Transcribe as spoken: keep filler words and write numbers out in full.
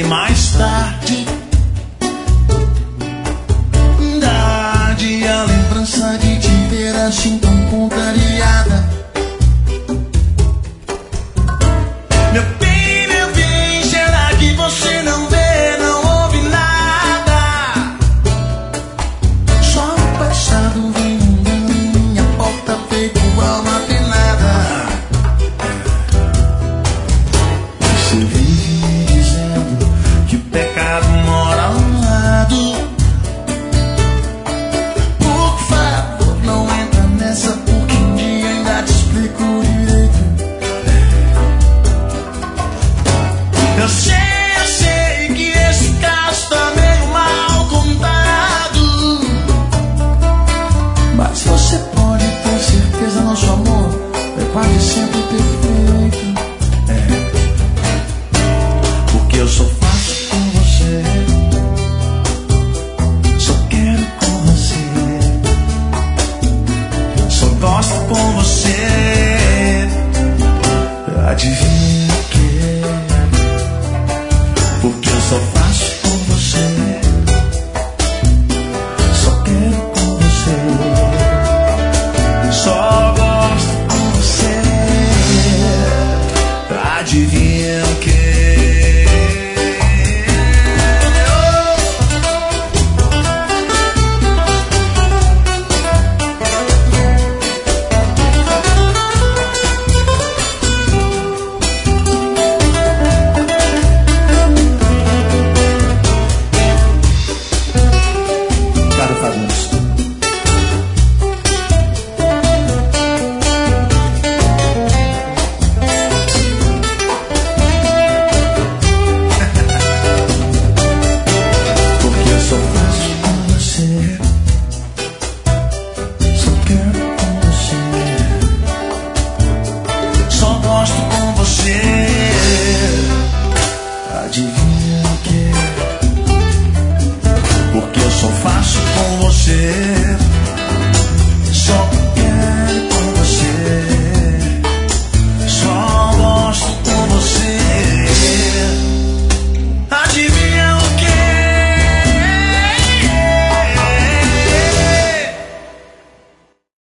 mais tarde. Tarde a lembrança de te ver assim tão contrariada. Meu bem, meu bem, será que você não vê, não ouve nada? Só o passado vem rondando minha porta feito alma penada. Você vive dizendo que o pecado mora ao lado. Por favor, não entra nessa, porque um dia ainda te explico direito. Eu sei, eu sei que esse caso tá meio mal contado, mas você pode ter certeza, nosso amor é quase sempre perfeito. É, porque eu sou fácil com você, só quero com você, só gosto com você. Adivinha o que? Porque eu só faço com você, só quero com você, só gosto com você. Adivinha o que? Caro Fagundes, porque eu só faço com você, só quero com você, só gosto com você.